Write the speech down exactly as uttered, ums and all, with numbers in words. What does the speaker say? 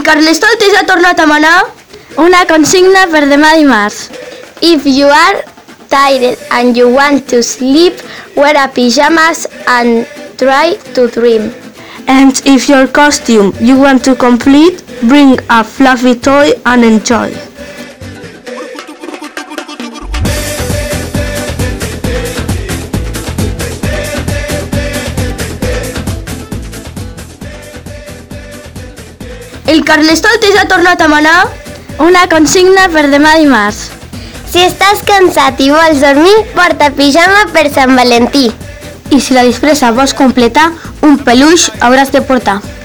Carnestoltes ha tornat a manar una consigna per demà dimarts. If you are tired and you want to sleep, wear a pyjamas and try to dream. And if your costume you want to complete, bring a fluffy toy and enjoy. El Carnestoltes ha tornat a manar una consigna per demà dimarts. Si estàs cansat i vols dormir, porta pijama per Sant Valentí. I si la disfressa vols completar, un peluix hauràs de portar.